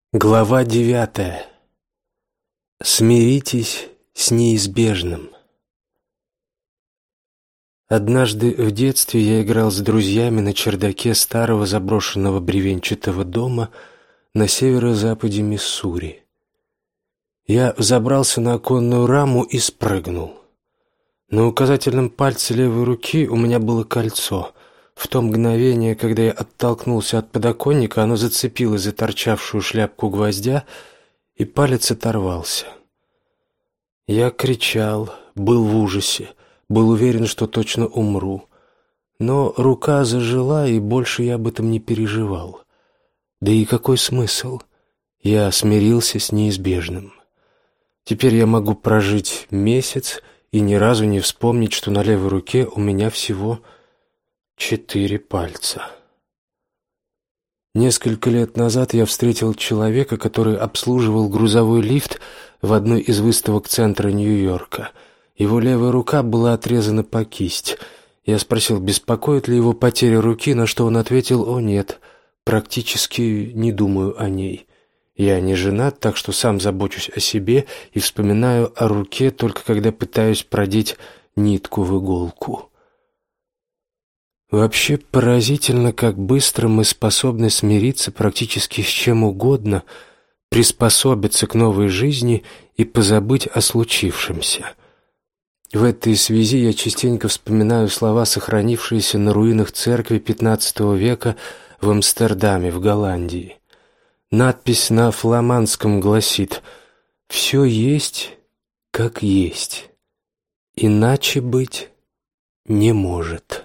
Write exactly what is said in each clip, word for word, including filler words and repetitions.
Глава девятая. Смиритесь с неизбежным. Однажды в детстве я играл с друзьями на чердаке старого заброшенного бревенчатого дома на северо-западе Миссури. Я взобрался на оконную раму и спрыгнул. На указательном пальце левой руки у меня было кольцо. В то мгновение, когда я оттолкнулся от подоконника, оно зацепилось за торчавшую шляпку гвоздя, и палец оторвался. Я кричал, был в ужасе, был уверен, что точно умру. Но рука зажила, и больше я об этом не переживал. Да и какой смысл? Я смирился с неизбежным. Теперь я могу прожить месяц и ни разу не вспомнить, что на левой руке у меня всего четыре пальца. Несколько лет назад я встретил человека, который обслуживал грузовой лифт в одной из выставок центра Нью-Йорка. Его левая рука была отрезана по кисть. Я спросил, беспокоит ли его потеря руки, на что он ответил: «О нет, практически не думаю о ней. Я не женат, так что сам забочусь о себе и вспоминаю о руке только когда пытаюсь продеть нитку в иголку». Вообще поразительно, как быстро мы способны смириться практически с чем угодно, приспособиться к новой жизни и позабыть о случившемся. В этой связи я частенько вспоминаю слова, сохранившиеся на руинах церкви пятнадцатого века в Амстердаме, в Голландии. Надпись на фламандском гласит: «Все есть, как есть, иначе быть не может».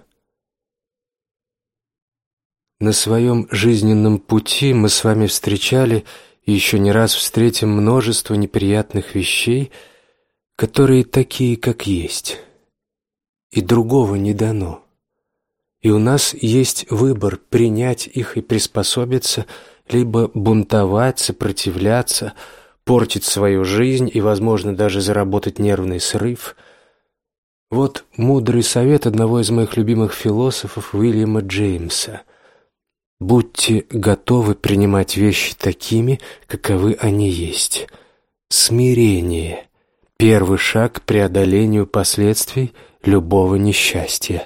На своем жизненном пути мы с вами встречали и еще не раз встретим множество неприятных вещей, которые такие, как есть, и другого не дано. И у нас есть выбор: принять их и приспособиться, либо бунтовать, сопротивляться, портить свою жизнь и, возможно, даже заработать нервный срыв. Вот мудрый совет одного из моих любимых философов Уильяма Джеймса: будьте готовы принимать вещи такими, каковы они есть. Смирение – первый шаг к преодолению последствий любого несчастья.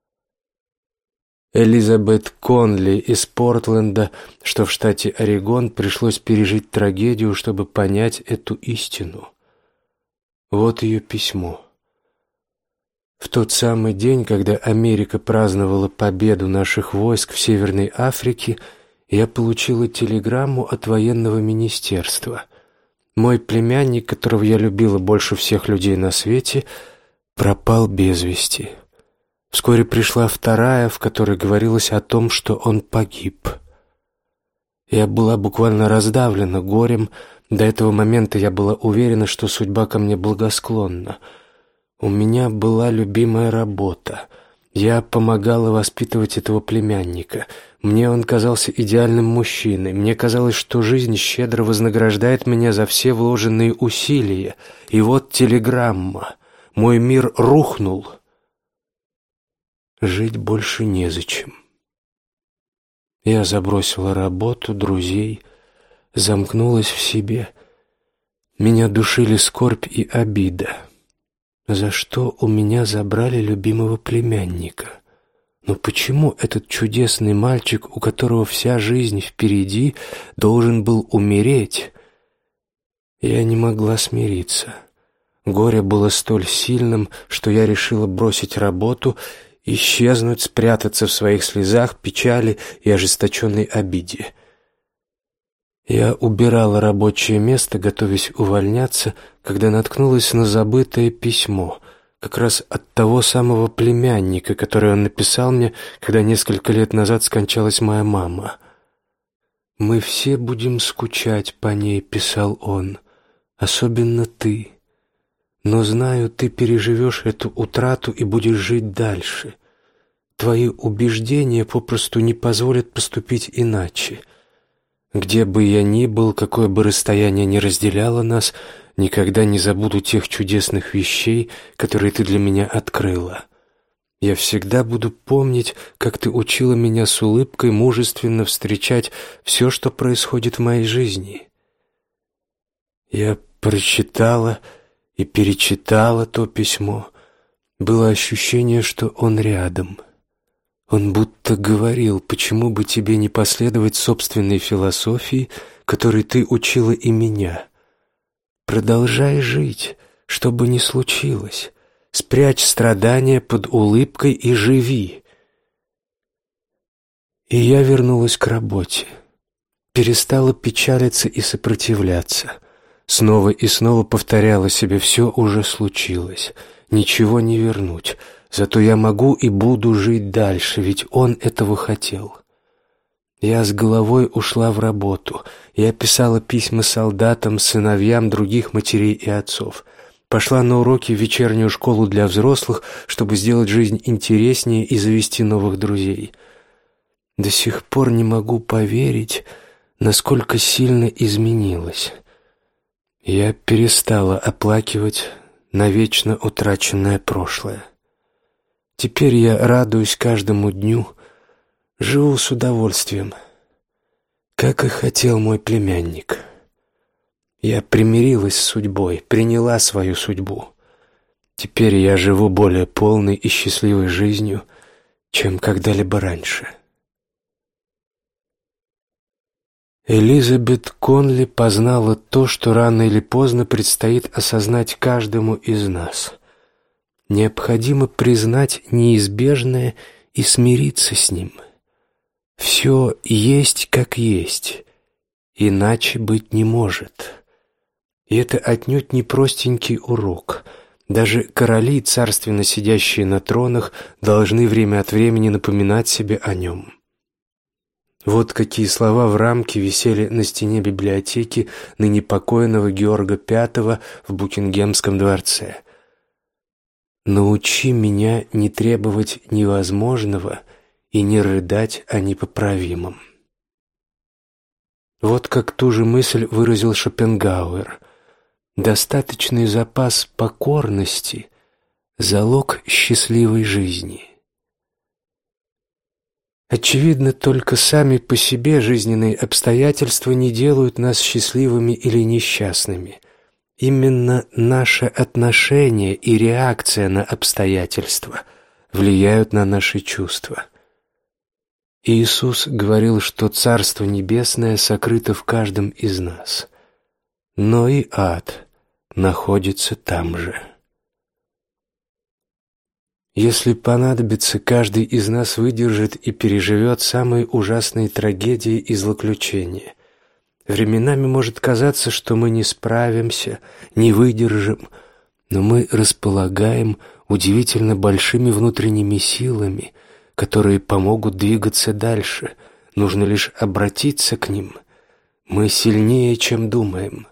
Элизабет Конли из Портленда, что в штате Орегон, пришлось пережить трагедию, чтобы понять эту истину. Вот ее письмо. В тот самый день, когда Америка праздновала победу наших войск в Северной Африке, я получила телеграмму от военного министерства. Мой племянник, которого я любила больше всех людей на свете, пропал без вести. Вскоре пришла вторая, в которой говорилось о том, что он погиб. Я была буквально раздавлена горем. До этого момента я была уверена, что судьба ко мне благосклонна. У меня была любимая работа. Я помогала воспитывать этого племянника. Мне он казался идеальным мужчиной. Мне казалось, что жизнь щедро вознаграждает меня за все вложенные усилия. И вот телеграмма. Мой мир рухнул. Жить больше незачем. Я забросила работу, друзей, замкнулась в себе. Меня душили скорбь и обида. За что у меня забрали любимого племянника? Но почему этот чудесный мальчик, у которого вся жизнь впереди, должен был умереть? Я не могла смириться. Горе было столь сильным, что я решила бросить работу, исчезнуть, спрятаться в своих слезах, печали и ожесточенной обиде. Я убирала рабочее место, готовясь увольняться, когда наткнулась на забытое письмо, как раз от того самого племянника, которое он написал мне, когда несколько лет назад скончалась моя мама. «Мы все будем скучать по ней», — писал он, — «особенно ты. Но знаю, ты переживешь эту утрату и будешь жить дальше. Твои убеждения попросту не позволят поступить иначе. Где бы я ни был, какое бы расстояние ни разделяло нас, никогда не забуду тех чудесных вещей, которые ты для меня открыла. Я всегда буду помнить, как ты учила меня с улыбкой мужественно встречать все, что происходит в моей жизни. Я прочитала и перечитала то письмо. Было ощущение, что он рядом. Он будто говорил: почему бы тебе не последовать собственной философии, которой ты учила и меня? Продолжай жить, что бы ни случилось. Спрячь страдания под улыбкой и живи. И я вернулась к работе. Перестала печалиться и сопротивляться. Снова и снова повторяла себе: все уже случилось, ничего не вернуть. Зато я могу и буду жить дальше, ведь он этого хотел. Я с головой ушла в работу. Я писала письма солдатам, сыновьям других матерей и отцов. Пошла на уроки в вечернюю школу для взрослых, чтобы сделать жизнь интереснее и завести новых друзей. До сих пор не могу поверить, насколько сильно изменилась. Я перестала оплакивать навечно утраченное прошлое. Теперь я радуюсь каждому дню, живу с удовольствием, как и хотел мой племянник. Я примирилась с судьбой, приняла свою судьбу. Теперь я живу более полной и счастливой жизнью, чем когда-либо раньше. Элизабет Конли познала то, что рано или поздно предстоит осознать каждому из нас. Необходимо признать неизбежное и смириться с ним. Все есть как есть, иначе быть не может. И это отнюдь не простенький урок. Даже короли, царственно сидящие на тронах, должны время от времени напоминать себе о нем. Вот какие слова в рамке висели на стене библиотеки ныне покойного Георга Пятого в Букингемском дворце. «Научи меня не требовать невозможного и не рыдать о непоправимом». Вот как ту же мысль выразил Шопенгауэр. Достаточный запас покорности – залог счастливой жизни. Очевидно, только сами по себе жизненные обстоятельства не делают нас счастливыми или несчастными. Именно наше отношение и реакция на обстоятельства влияют на наши чувства. Иисус говорил, что Царство Небесное сокрыто в каждом из нас, но и ад находится там же. Если понадобится, каждый из нас выдержит и переживет самые ужасные трагедии и злоключения. Временами может казаться, что мы не справимся, не выдержим, но мы располагаем удивительно большими внутренними силами, которые помогут двигаться дальше. Нужно лишь обратиться к ним. Мы сильнее, чем думаем.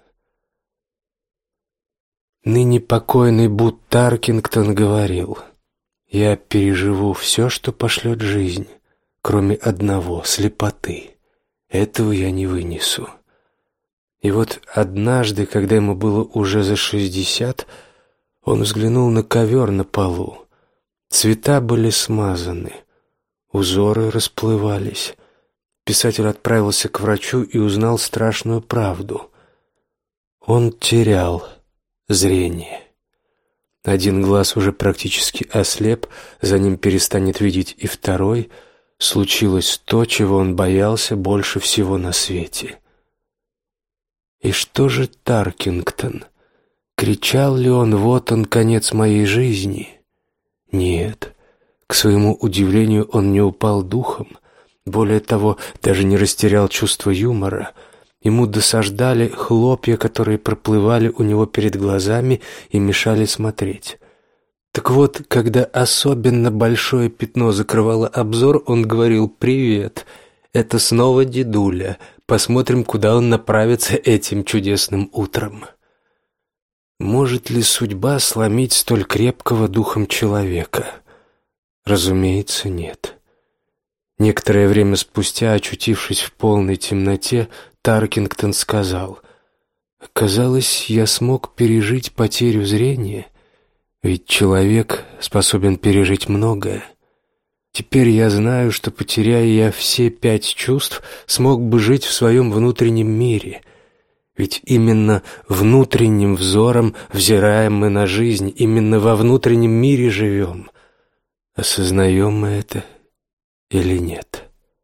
Ныне покойный Бут Таркингтон говорил: «Я переживу все, что пошлет жизнь, кроме одного — слепоты. Этого я не вынесу». И вот однажды, когда ему было уже за шестьдесят, он взглянул на ковер на полу. Цвета были смазаны, узоры расплывались. Писатель отправился к врачу и узнал страшную правду. Он терял зрение. Один глаз уже практически ослеп, за ним перестанет видеть и второй. Случилось то, чего он боялся больше всего на свете. И что же Таркингтон? Кричал ли он: «Вот он, конец моей жизни»? Нет. К своему удивлению, он не упал духом. Более того, даже не растерял чувство юмора. Ему досаждали хлопья, которые проплывали у него перед глазами и мешали смотреть. Так вот, когда особенно большое пятно закрывало обзор, он говорил: «Привет, это снова дедуля. Посмотрим, куда он направится этим чудесным утром». Может ли судьба сломить столь крепкого духом человека? Разумеется, нет. Некоторое время спустя, очутившись в полной темноте, Таркингтон сказал: «Казалось, я смог пережить потерю зрения. Ведь человек способен пережить многое. Теперь я знаю, что, потеряя я все пять чувств, смог бы жить в своем внутреннем мире. Ведь именно внутренним взором взираем мы на жизнь, именно во внутреннем мире живем. Осознаем мы это или нет?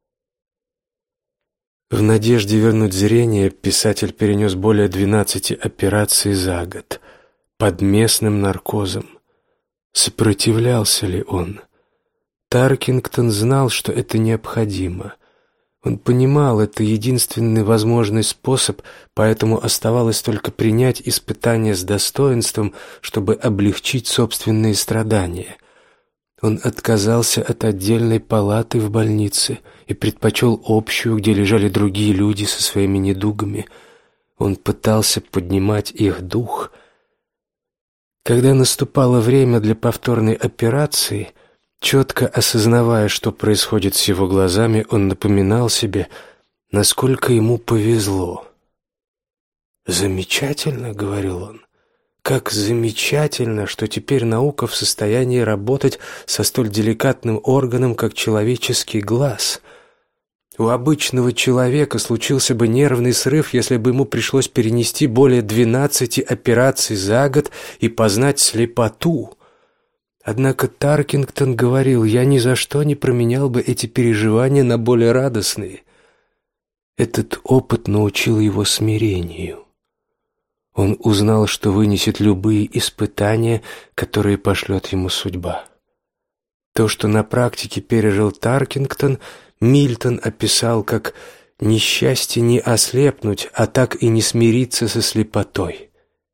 В надежде вернуть зрение писатель перенес более двенадцати операций за год под местным наркозом. Сопротивлялся ли он? Таркингтон знал, что это необходимо. Он понимал, это единственный возможный способ, поэтому оставалось только принять испытание с достоинством, чтобы облегчить собственные страдания. Он отказался от отдельной палаты в больнице и предпочел общую, где лежали другие люди со своими недугами. Он пытался поднимать их дух. Когда наступало время для повторной операции, четко осознавая, что происходит с его глазами, он напоминал себе, насколько ему повезло. «Замечательно», — говорил он. Как замечательно, что теперь наука в состоянии работать со столь деликатным органом, как человеческий глаз. У обычного человека случился бы нервный срыв, если бы ему пришлось перенести более двенадцати операций за год и познать слепоту. Однако Таркингтон говорил: «Я ни за что не променял бы эти переживания на более радостные». Этот опыт научил его смирению. Он узнал, что вынесет любые испытания, которые пошлет ему судьба. То, что на практике пережил Таркингтон, Мильтон описал как «несчастье не ослепнуть, а так и не смириться со слепотой».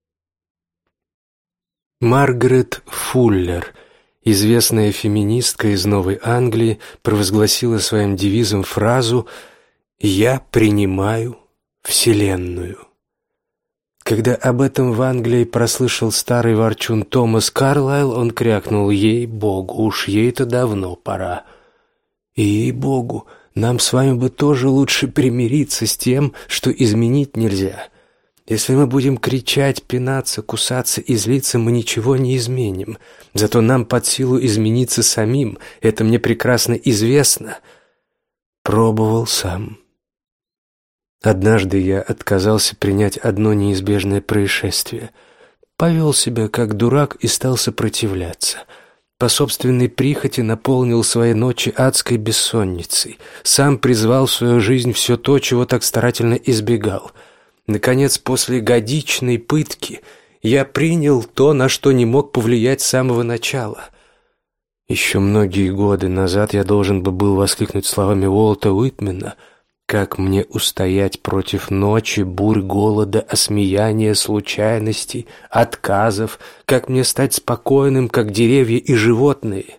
Маргарет Фуллер, известная феминистка из Новой Англии, провозгласила своим девизом фразу «Я принимаю Вселенную». Когда об этом в Англии прослышал старый ворчун Томас Карлайл, он крякнул: «Ей-богу, уж ей-то давно пора». И ей-богу, нам с вами бы тоже лучше примириться с тем, что изменить нельзя. Если мы будем кричать, пинаться, кусаться и злиться, мы ничего не изменим. Зато нам под силу измениться самим, это мне прекрасно известно. Пробовал сам. Однажды я отказался принять одно неизбежное происшествие. Повел себя как дурак и стал сопротивляться. По собственной прихоти наполнил свои ночи адской бессонницей. Сам призвал в свою жизнь все то, чего так старательно избегал. Наконец, после годичной пытки я принял то, на что не мог повлиять с самого начала. Еще многие годы назад я должен бы был воскликнуть словами Уолта Уитмена: «Как мне устоять против ночи, бурь, голода, осмеяния, случайностей, отказов? Как мне стать спокойным, как деревья и животные?»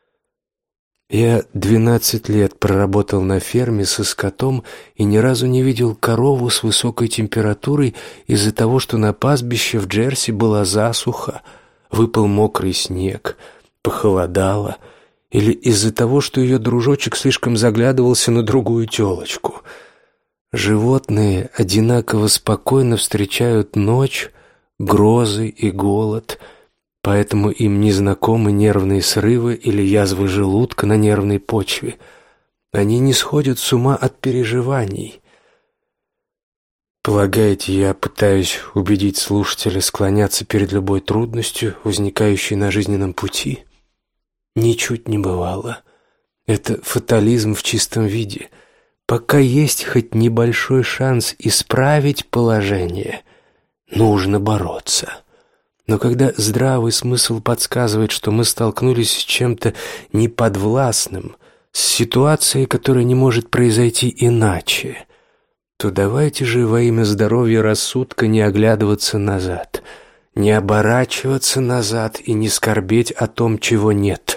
Я двенадцать лет проработал на ферме со скотом и ни разу не видел корову с высокой температурой из-за того, что на пастбище в Джерси была засуха, выпал мокрый снег, похолодало, или из-за того, что ее дружочек слишком заглядывался на другую телочку. Животные одинаково спокойно встречают ночь, грозы и голод, поэтому им не знакомы нервные срывы или язвы желудка на нервной почве. Они не сходят с ума от переживаний. Полагаете, я пытаюсь убедить слушателя склоняться перед любой трудностью, возникающей на жизненном пути? Ничуть не бывало. Это фатализм в чистом виде. Пока есть хоть небольшой шанс исправить положение, нужно бороться. Но когда здравый смысл подсказывает, что мы столкнулись с чем-то неподвластным, с ситуацией, которая не может произойти иначе, то давайте же во имя здоровья рассудка не оглядываться назад, не оборачиваться назад и не скорбеть о том, чего нет.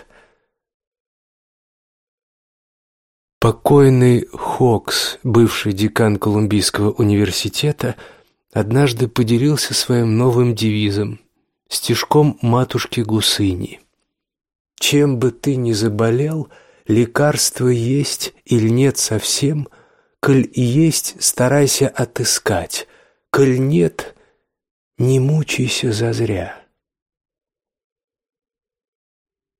Покойный Хокс, бывший декан Колумбийского университета, однажды поделился своим новым девизом, стишком матушки Гусыни: «Чем бы ты ни заболел, лекарство есть или нет совсем, коль есть, старайся отыскать, коль нет, не мучайся зазря».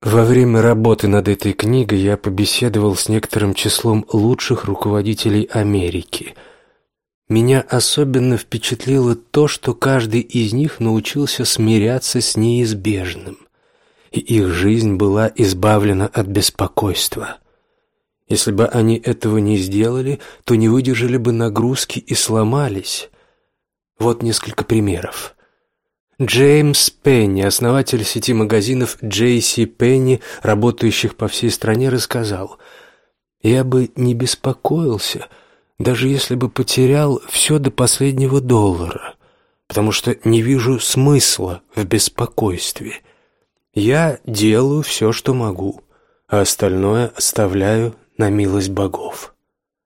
Во время работы над этой книгой я побеседовал с некоторым числом лучших руководителей Америки. Меня особенно впечатлило то, что каждый из них научился смиряться с неизбежным, и их жизнь была избавлена от беспокойства. Если бы они этого не сделали, то не выдержали бы нагрузки и сломались. Вот несколько примеров. Джеймс Пенни, основатель сети магазинов Джей Си Пенни, работающих по всей стране, рассказал: «Я бы не беспокоился, даже если бы потерял все до последнего доллара, потому что не вижу смысла в беспокойстве. Я делаю все, что могу, а остальное оставляю на милость богов».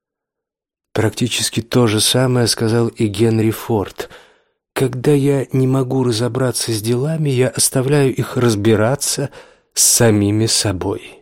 Практически то же самое сказал и Генри Форд: «Когда я не могу разобраться с делами, я оставляю их разбираться с самими собой».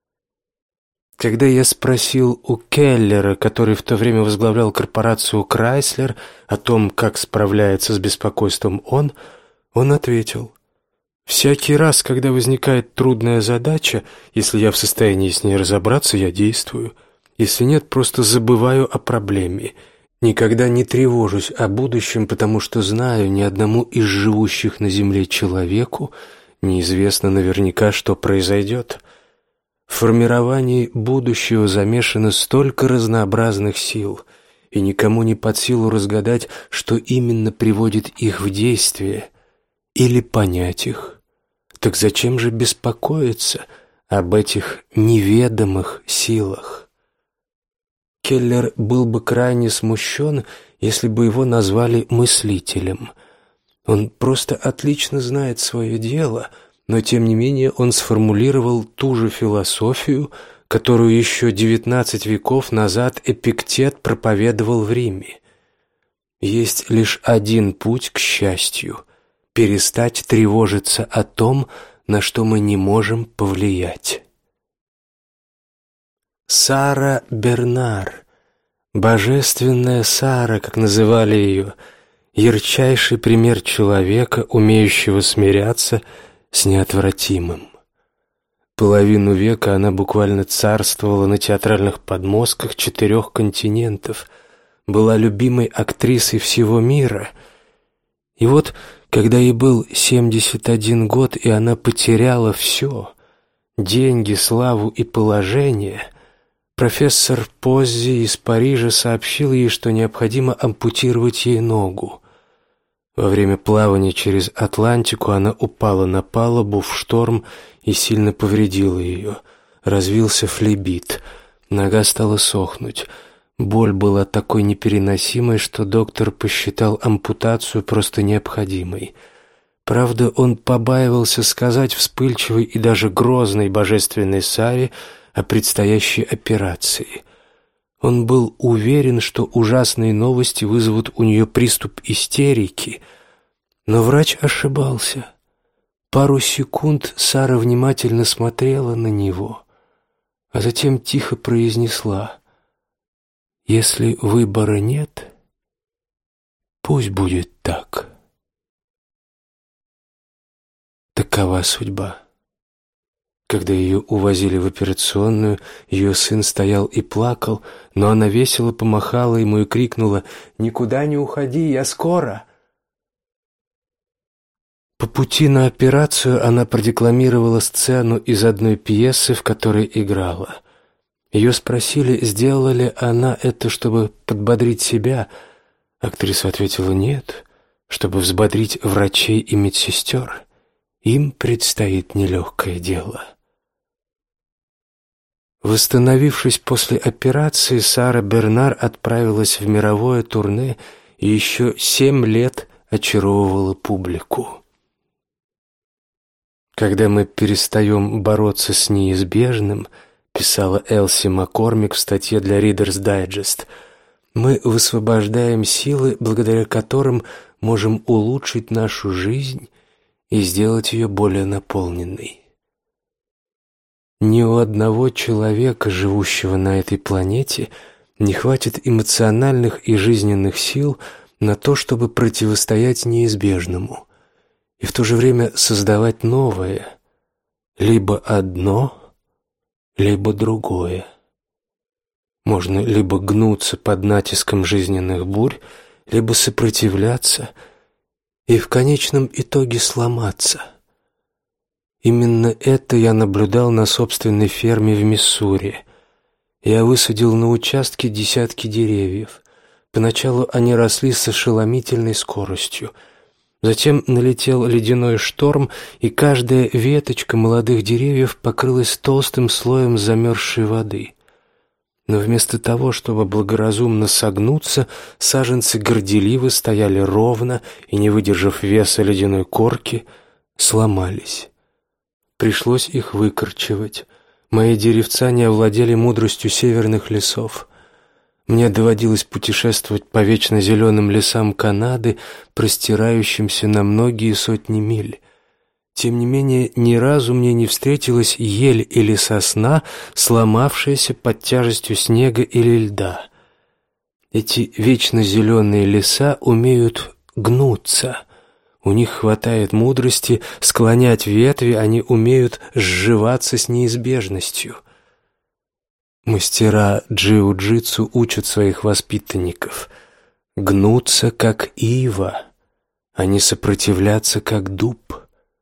Когда я спросил у Келлера, который в то время возглавлял корпорацию Крайслер, о том, как справляется с беспокойством он, он ответил: «Всякий раз, когда возникает трудная задача, если я в состоянии с ней разобраться, я действую. Если нет, просто забываю о проблеме. Никогда не тревожусь о будущем, потому что знаю, ни одному из живущих на земле человеку неизвестно наверняка, что произойдет. В формировании будущего замешано столько разнообразных сил, и никому не под силу разгадать, что именно приводит их в действие, или понять их. Так зачем же беспокоиться об этих неведомых силах?» Келлер был бы крайне смущен, если бы его назвали мыслителем. Он просто отлично знает свое дело, но тем не менее он сформулировал ту же философию, которую еще девятнадцать веков назад Эпиктет проповедовал в Риме. Есть лишь один путь к счастью — перестать тревожиться о том, на что мы не можем повлиять. Сара Бернар, божественная Сара, как называли ее, ярчайший пример человека, умеющего смиряться с неотвратимым. Половину века она буквально царствовала на театральных подмостках четырех континентов, была любимой актрисой всего мира. И вот, когда ей был семьдесят один год, и она потеряла все — деньги, славу и положение — профессор Поззи из Парижа сообщил ей, что необходимо ампутировать ей ногу. Во время плавания через Атлантику она упала на палубу в шторм и сильно повредила ее. Развился флебит, нога стала сохнуть. Боль была такой непереносимой, что доктор посчитал ампутацию просто необходимой. Правда, он побаивался сказать вспыльчивой и даже грозной божественной Саре о предстоящей операции. Он был уверен, что ужасные новости вызовут у нее приступ истерики, но врач ошибался. Пару секунд Сара внимательно смотрела на него, а затем тихо произнесла: «Если выбора нет, пусть будет так». Такова судьба. Когда ее увозили в операционную, ее сын стоял и плакал, но она весело помахала ему и крикнула: «Никуда не уходи, я скоро!» По пути на операцию она продекламировала сцену из одной пьесы, в которой играла. Ее спросили, сделала ли она это, чтобы подбодрить себя. Актриса ответила: «Нет, чтобы взбодрить врачей и медсестер. Им предстоит нелегкое дело». Восстановившись после операции, Сара Бернар отправилась в мировое турне и еще семь лет очаровывала публику. «Когда мы перестаем бороться с неизбежным», — писала Элси Маккормик в статье для Reader's Digest, «мы высвобождаем силы, благодаря которым можем улучшить нашу жизнь и сделать ее более наполненной». Ни у одного человека, живущего на этой планете, не хватит эмоциональных и жизненных сил на то, чтобы противостоять неизбежному и в то же время создавать новое. либо одно, либо другое. Можно либо гнуться под натиском жизненных бурь, либо сопротивляться и в конечном итоге сломаться. Именно это я наблюдал на собственной ферме в Миссури. Я высадил на участке десятки деревьев. Поначалу они росли с ошеломительной скоростью. Затем налетел ледяной шторм, и каждая веточка молодых деревьев покрылась толстым слоем замерзшей воды. Но вместо того, чтобы благоразумно согнуться, саженцы горделиво стояли ровно и, не выдержав веса ледяной корки, сломались. Пришлось их выкорчевать. Мои деревца не овладели мудростью северных лесов. Мне доводилось путешествовать по вечно зеленым лесам Канады, простирающимся на многие сотни миль. Тем не менее, ни разу мне не встретилась ель или сосна, сломавшаяся под тяжестью снега или льда. Эти вечно зеленые леса умеют гнуться. У них хватает мудрости склонять ветви, они умеют сживаться с неизбежностью. Мастера джиу-джитсу учат своих воспитанников гнуться, как ива, а не сопротивляться, как дуб.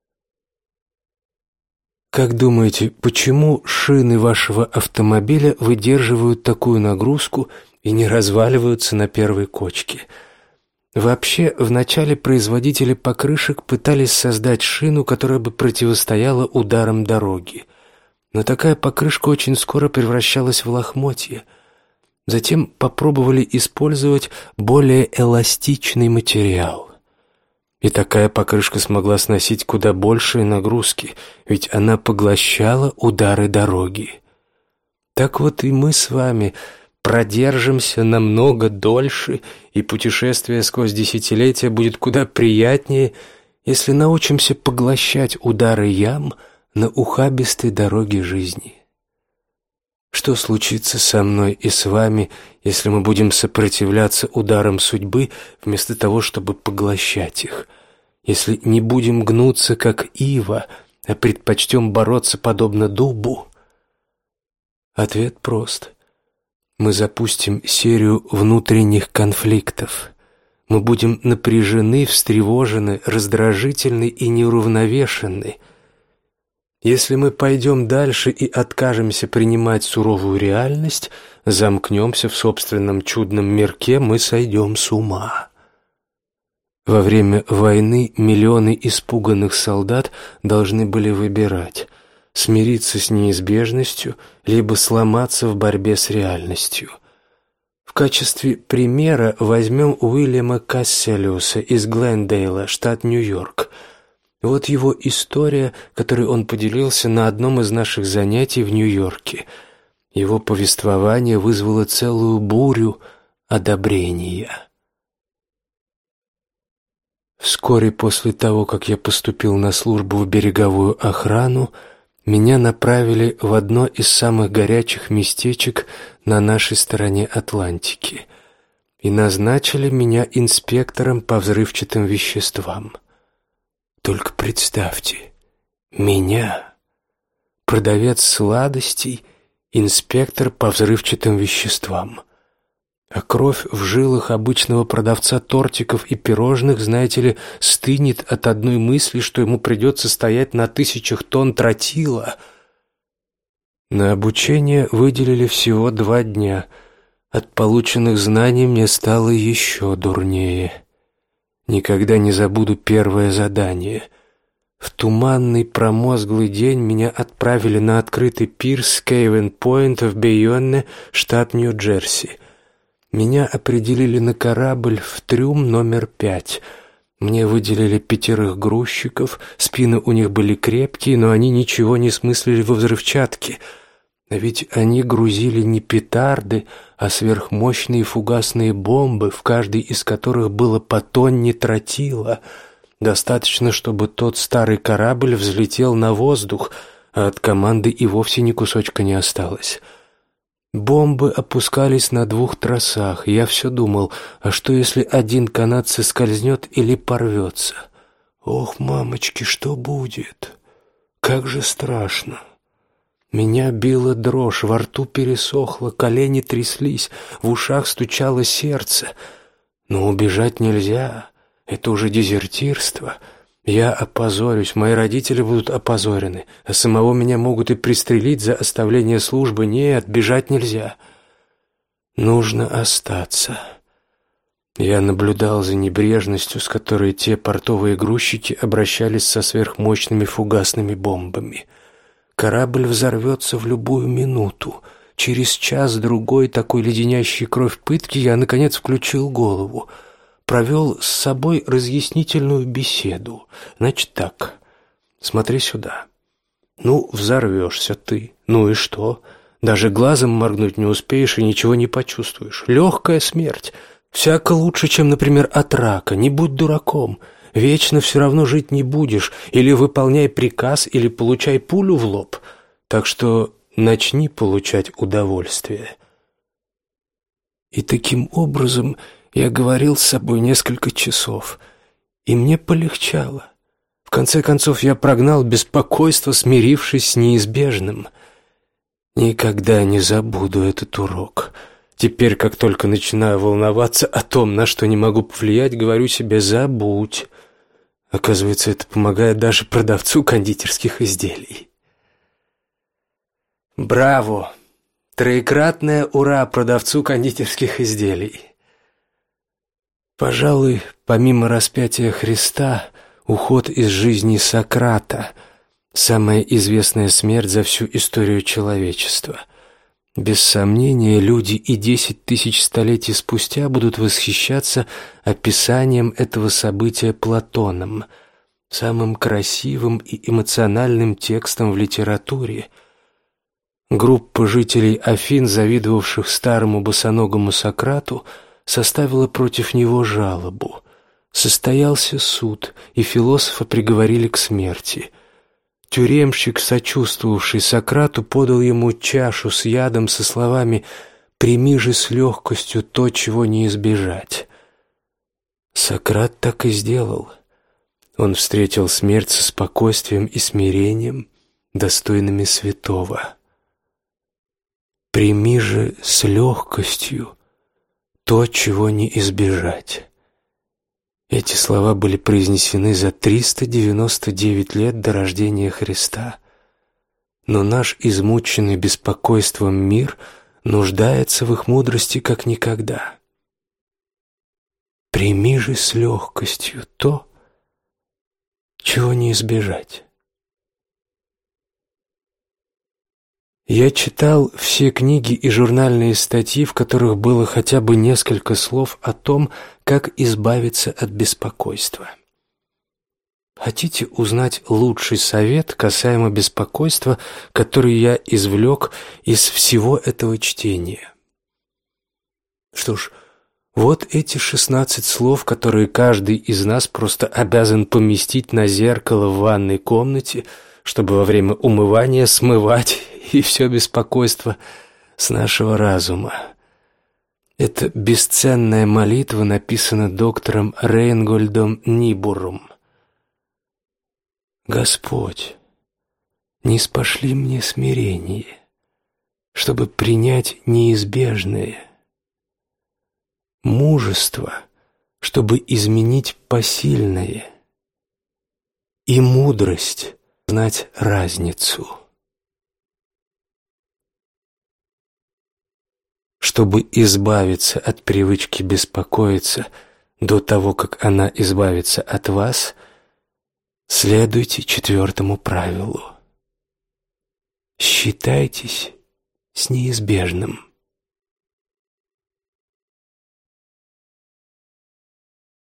Как думаете, почему шины вашего автомобиля выдерживают такую нагрузку и не разваливаются на первой кочке? Вообще, вначале производители покрышек пытались создать шину, которая бы противостояла ударам дороги. Но такая покрышка очень скоро превращалась в лохмотья. Затем попробовали использовать более эластичный материал. И такая покрышка смогла сносить куда большие нагрузки, ведь она поглощала удары дороги. Так вот и мы с вами продержимся намного дольше, и путешествие сквозь десятилетия будет куда приятнее, если научимся поглощать удары ям на ухабистой дороге жизни. Что случится со мной и с вами, если мы будем сопротивляться ударам судьбы вместо того, чтобы поглощать их? Если не будем гнуться, как ива, а предпочтем бороться подобно дубу? Ответ прост. Мы запустим серию внутренних конфликтов. Мы будем напряжены, встревожены, раздражительны и неуравновешены. Если мы пойдем дальше и откажемся принимать суровую реальность, замкнемся в собственном чудном мирке, мы сойдем с ума. Во время войны миллионы испуганных солдат должны были выбирать: смириться с неизбежностью, либо сломаться в борьбе с реальностью. В качестве примера возьмем Уильяма Касселиуса из Глендейла, штат Нью-Йорк. Вот его история, которой он поделился на одном из наших занятий в Нью-Йорке. Его повествование вызвало целую бурю одобрения. Вскоре после того, как я поступил на службу в береговую охрану, меня направили в одно из самых горячих местечек на нашей стороне Атлантики и назначили меня инспектором по взрывчатым веществам. Только представьте, меня, продавец сладостей, инспектор по взрывчатым веществам. А кровь в жилах обычного продавца тортиков и пирожных, знаете ли, стынет от одной мысли, что ему придется стоять на тысячах тонн тротила. На обучение выделили всего два дня. От полученных знаний мне стало еще дурнее. Никогда не забуду первое задание. В туманный промозглый день меня отправили на открытый пирс Кейвен-Пойнт в Байонне, штат Нью-Джерси. Меня определили на корабль в трюм номер пять. Мне выделили пятерых грузчиков, спины у них были крепкие, но они ничего не смыслили во взрывчатке. А ведь они грузили не петарды, а сверхмощные фугасные бомбы, в каждой из которых было по тонне тротила. Достаточно, чтобы тот старый корабль взлетел на воздух, а от команды и вовсе ни кусочка не осталось. Бомбы опускались на двух тросах, и я все думал, а что если один канат соскользнет или порвется? Ох, мамочки, что будет? как же страшно. Меня била дрожь, во рту пересохло, колени тряслись, в ушах стучало сердце. Но убежать нельзя, это уже дезертирство. Я опозорюсь, мои родители будут опозорены, а самого меня могут и пристрелить за оставление службы. Нет, бежать нельзя. Нужно остаться. Я наблюдал за небрежностью, с которой те портовые грузчики обращались со сверхмощными фугасными бомбами. Корабль взорвется в любую минуту. Через час-другой такой леденящей кровь пытки я, наконец, включил голову. Провел с собой разъяснительную беседу. Значит так, смотри сюда. Ну, взорвешься ты. Ну и что? Даже глазом моргнуть не успеешь и ничего не почувствуешь. Легкая смерть. Всяко лучше, чем, например, от рака. Не будь дураком. Вечно все равно жить не будешь. Или выполняй приказ, или получай пулю в лоб. Так что начни получать удовольствие. И таким образом я говорил с собой несколько часов, и мне полегчало. В конце концов я прогнал беспокойство, смирившись с неизбежным. Никогда не забуду этот урок. Теперь, как только начинаю волноваться о том, на что не могу повлиять, говорю себе: забудь. Оказывается, это помогает даже продавцу кондитерских изделий. Браво! Троекратное ура продавцу кондитерских изделий! Пожалуй, помимо распятия Христа, уход из жизни Сократа – самая известная смерть за всю историю человечества. Без сомнения, люди и десять тысяч столетий спустя будут восхищаться описанием этого события Платоном, самым красивым и эмоциональным текстом в литературе. Группа жителей Афин, завидовавших старому босоногому Сократу, составила против него жалобу. Состоялся суд, и философа приговорили к смерти. Тюремщик, сочувствовавший Сократу, подал ему чашу с ядом со словами: «Прими же с легкостью то, чего не избежать». Сократ так и сделал. Он встретил смерть со спокойствием и смирением, достойными святого. «Прими же с легкостью то, чего не избежать». Эти слова были произнесены за триста девяносто девять лет до рождения Христа. Но наш измученный беспокойством мир нуждается в их мудрости как никогда. Прими же с легкостью то, чего не избежать. Я читал все книги и журнальные статьи, в которых было хотя бы несколько слов о том, как избавиться от беспокойства. Хотите узнать лучший совет касаемо беспокойства, который я извлек из всего этого чтения? Что ж, вот эти шестнадцать слов, которые каждый из нас просто обязан поместить на зеркало в ванной комнате, чтобы во время умывания смывать и все беспокойство с нашего разума. Эта бесценная молитва написана доктором Рейнгольдом Нибуром. «Господь, ниспошли мне смирение, чтобы принять неизбежное, мужество, чтобы изменить посильное, и мудрость знать разницу, чтобы избавиться от привычки беспокоиться до того, как она избавится от вас, следуйте четвертому правилу. Считайтесь с неизбежным».